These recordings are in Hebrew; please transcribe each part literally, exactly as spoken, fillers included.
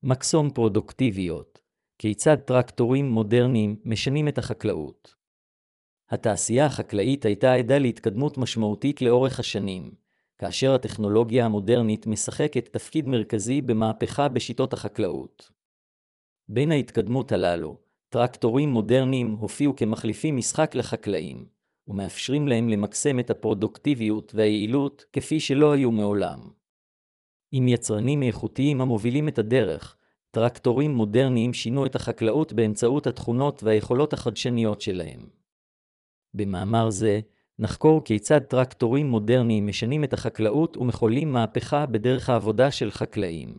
מקסום פרודוקטיביות. כיצד טרקטורים מודרניים משנים את החקלאות? התעשייה החקלאית הייתה עדה להתקדמות משמעותית לאורך השנים, כאשר הטכנולוגיה המודרנית משחקת תפקיד מרכזי במהפכה בשיטות החקלאות. בין ההתקדמות הללו, טרקטורים מודרניים הופיעו כמחליפים משחק לחקלאים, ומאפשרים להם למקסם את הפרודוקטיביות והיעילות כפי שלא היו מעולם. עם יצרנים איכותיים המובילים את הדרך, טרקטורים מודרניים שינו את החקלאות באמצעות התכונות והיכולות החדשניות שלהם. במאמר זה, נחקור כיצד טרקטורים מודרניים משנים את החקלאות ומחוללים מהפכה בדרך העבודה של חקלאים.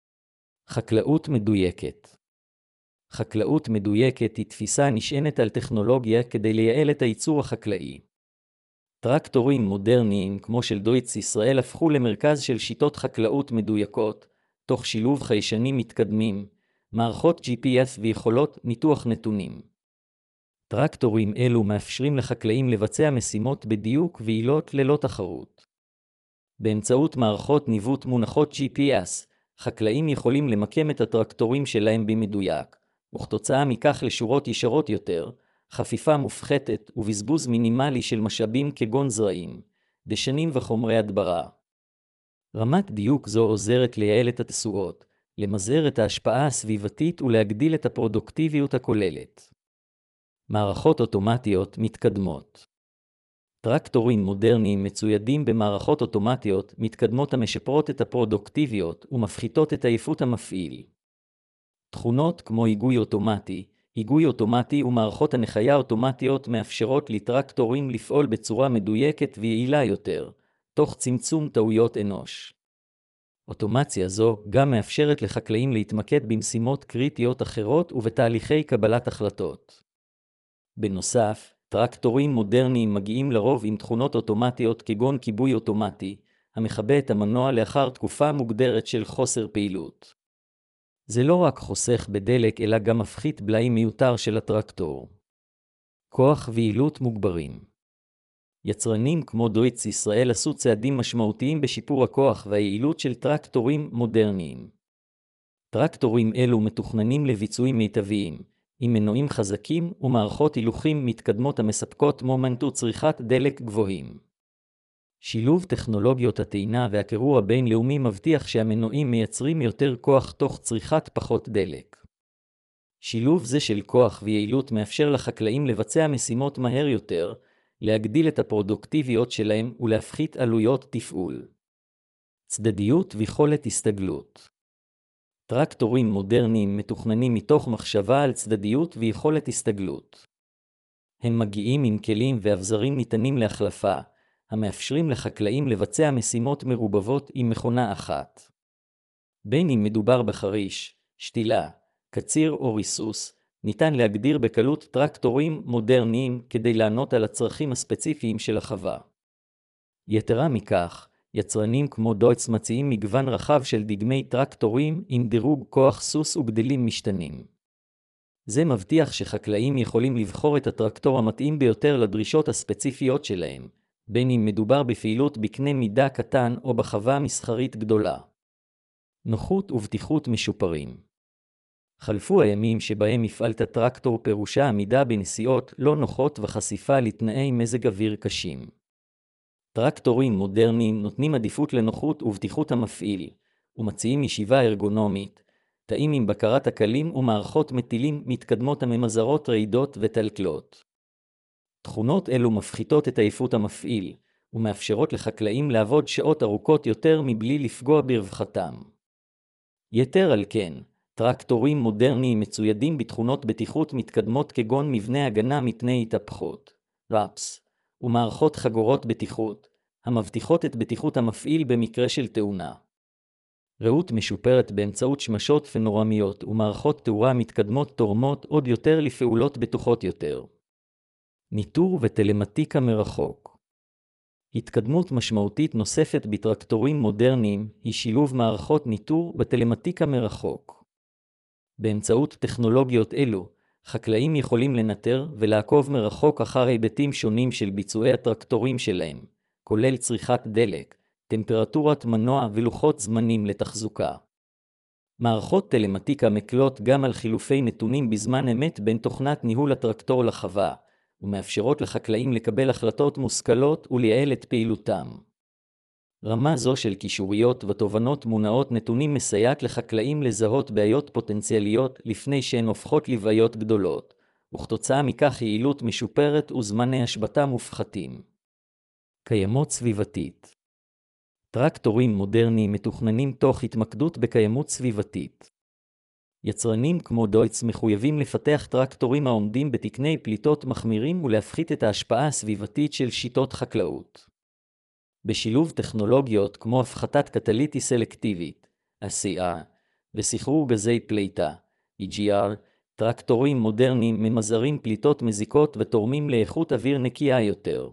חקלאות מדויקת. חקלאות מדויקת היא תפיסה נשענת על טכנולוגיה כדי לייעל את הייצור החקלאי. טרקטורים מודרניים כמו של דויטס ישראל הפכו למרכז של שיטות חקלאות מדויקות, תוך שילוב חיישנים מתקדמים, מערכות ג'י פי אס ויכולות ניתוח נתונים. טרקטורים אלו מאפשרים לחקלאים לבצע משימות בדיוק ויעילות ללא תחרות. באמצעות מערכות ניווט מונחות ג'י פי אס, חקלאים יכולים למקם את הטרקטורים שלהם במדויק, וכתוצאה מכך לשורות ישרות יותר, חפיפה מופחתת ובזבוז מינימלי של משאבים כגון זרעים, דשנים וחומרי הדברה. רמת דיוק זו עוזרת לייעל את התשואות, למזער את ההשפעה הסביבתית ולהגדיל את הפרודוקטיביות הכוללת. מערכות אוטומטיות מתקדמות. טרקטורים מודרניים מצוידים במערכות אוטומטיות מתקדמות המשפרות את הפרודוקטיביות ומפחיתות את עייפות המפעיל. תכונות כמו היגוי אוטומטי, היגוי אוטומטי ומערכות הנחיה אוטומטיות מאפשרות לטרקטורים לפעול בצורה מדויקת ויעילה יותר, תוך צמצום טעויות אנוש. אוטומציה זו גם מאפשרת לחקלאים להתמקד במשימות קריטיות אחרות ובתהליכי קבלת החלטות. בנוסף, טרקטורים מודרניים מגיעים לרוב עם תכונות אוטומטיות כגון כיבוי אוטומטי, המכבה את המנוע לאחר תקופה מוגדרת של חוסר פעילות. זה לא רק חוסך בדלק אלא גם מפחית בלאי מיותר של הטרקטור. כוח ויעילות מוגברים. יצרנים כמו דויטס ישראל עשו צעדים משמעותיים בשיפור הכוח והיעילות של טרקטורים מודרניים. טרקטורים אלו מתוכננים לביצועים מיטביים, עם מנועים חזקים ומערכות הילוכים מתקדמות המספקות מומנט וצריכת דלק גבוהים. שילוב טכנולוגיות הטעינה והקירור הבינלאומי מבטיח שהמנועים מייצרים יותר כוח תוך צריכת פחות דלק. שילוב זה של כוח ויעילות מאפשר לחקלאים לבצע משימות מהר יותר, להגדיל את הפרודוקטיביות שלהם ולהפחית עלויות תפעול. צדדיות ויכולת הסתגלות. טרקטורים מודרניים מתוכננים מתוך מחשבה על צדדיות ויכולת הסתגלות. הם מגיעים עם כלים ואבזרים ניתנים להחלפה, המאפשרים לחקלאים לבצע משימות מרובבות עם מכונה אחת. בין אם מדובר בחריש, שתילה, קציר או ריסוס, ניתן להגדיר בקלות טרקטורים מודרניים כדי לענות על הצרכים הספציפיים של החווה. יתרה מכך, יצרנים כמו דויטס מציעים מגוון רחב של דגמי טרקטורים עם דירוג כוח סוס וגדלים משתנים. זה מבטיח שחקלאים יכולים לבחור את הטרקטור המתאים ביותר לדרישות הספציפיות שלהם, בין אם מדובר בפעילות בקנה מידה קטן או בחווה מסחרית גדולה. נוחות ובטיחות משופרים. חלפו הימים שבהם הפעלת טרקטור פירושה עמידה בנסיעות לא נוחות וחשיפה לתנאי מזג אוויר קשים. טרקטורים מודרניים נותנים עדיפות לנוחות ובטיחות המפעיל, ומציעים ישיבה ארגונומית, תאים עם בקרת הקלים ומערכות מטילים מתקדמות הממזערות רעידות וטלטלות. תכונות אלו מפחיתות את עייפות המפעיל, ומאפשרות לחקלאים לעבוד שעות ארוכות יותר מבלי לפגוע ברווחתם. יתר על כן, טרקטורים מודרניים מצוידים בתכונות בטיחות מתקדמות כגון מבנה הגנה מפני התהפכות, ראפס, ומערכות חגורות בטיחות, המבטיחות את בטיחות המפעיל במקרה של תאונה. ראות משופרת באמצעות שמשות פנורמיות ומערכות תאורה מתקדמות תורמות עוד יותר לפעולות בטוחות יותר. ניטור וטלמטיקה מרחוק. התקדמות משמעותית נוספת בטרקטורים מודרניים היא שילוב מערכות ניטור וטלמטיקה מרחוק. באמצעות טכנולוגיות אלו, חקלאים יכולים לנטר ולעקוב מרחוק אחר היבטים שונים של ביצועי הטרקטורים שלהם, כולל צריכת דלק, טמפרטורת מנוע ולוחות זמנים לתחזוקה. מערכות טלמטיקה מקלות גם על חילופי נתונים בזמן אמת בין תוכנת ניהול הטרקטור לחווה, ומאפשרות לחקלאים לקבל החלטות מושכלות ולייעל את פעילותם. רמה זו של קישוריות ותובנות מונעות נתונים מסייעת לחקלאים לזהות בעיות פוטנציאליות לפני שהן הופכות לבעיות גדולות, וכתוצאה מכך יעילות משופרת וזמני השבתה מופחתים. קיימות סביבתית. טרקטורים מודרניים מתוכננים תוך התמקדות בקיימות סביבתית. יצרנים כמו דויטס מחויבים לפתח טרקטורים העומדים בתקני פליטות מחמירים ולהפחית את ההשפעה הסביבתית של שיטות חקלאות. בשילוב טכנולוגיות כמו הפחתת קטליטי סלקטיבית, א-סי איי, וסחרור גזי פליטה, אי ג'י אר, טרקטורים מודרניים ממזערים פליטות מזיקות ותורמים לאיכות אוויר נקייה יותר.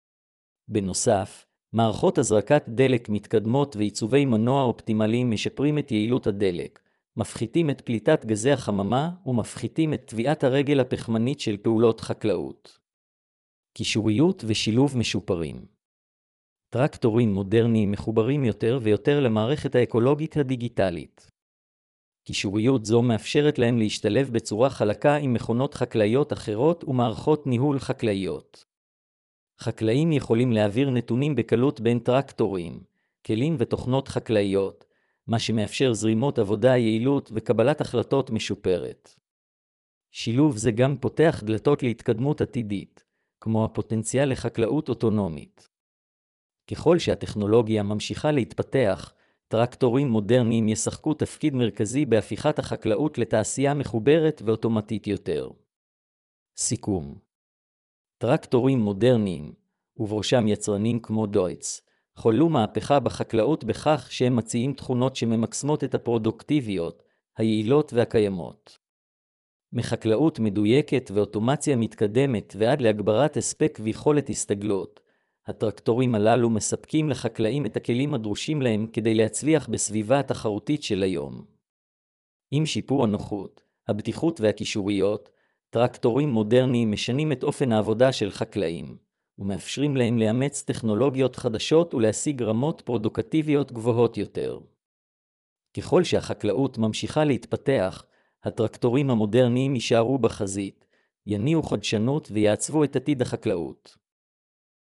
בנוסף, מערכות הזרקת דלק מתקדמות ועיצובי מנוע אופטימליים משפרים את יעילות הדלק, מפחיתים את פליטת גזי החממה ומפחיתים את טביעת הרגל הפחמנית של פעולות חקלאות. קישוריות ושילוב משופרים. טרקטורים מודרניים מחוברים יותר ויותר למערכת האקולוגית הדיגיטלית. קישוריות זו מאפשרת להם להשתלב בצורה חלקה עם מכונות חקלאיות אחרות ומערכות ניהול חקלאיות. חקלאים יכולים להעביר נתונים בקלות בין טרקטורים, כלים ותוכנות חקלאיות, מה שמאפשר זרימות עבודה יעילות וקבלת החלטות משופרת. שילוב זה גם פותח דלתות להתקדמות עתידית, כמו הפוטנציאל לחקלאות אוטונומית. ככל שהטכנולוגיה ממשיכה להתפתח, טרקטורים מודרניים ישחקו תפקיד מרכזי בהפיכת החקלאות לתעשייה מחוברת ואוטומטית יותר. סיכום. טרקטורים מודרניים, ובראשם יצרנים כמו דויטס, חוללו מהפכה בחקלאות בכך שהם מציעים תכונות שממקסמות את הפרודוקטיביות, היעילות והקיימות. מחקלאות מדויקת ואוטומציה מתקדמת ועד להגברת הספק ויכולת הסתגלות, הטרקטורים הללו מספקים לחקלאים את הכלים הדרושים להם כדי להצליח בסביבה התחרותית של היום. עם שיפור הנוחות, הבטיחות והקישוריות, טרקטורים מודרניים משנים את אופן העבודה של חקלאים, ומאפשרים להם לאמץ טכנולוגיות חדשות ולהשיג רמות פרודוקטיביות גבוהות יותר. ככל שהחקלאות ממשיכה להתפתח, הטרקטורים המודרניים יישארו בחזית, יניעו חדשנות ויעצבו את עתיד החקלאות.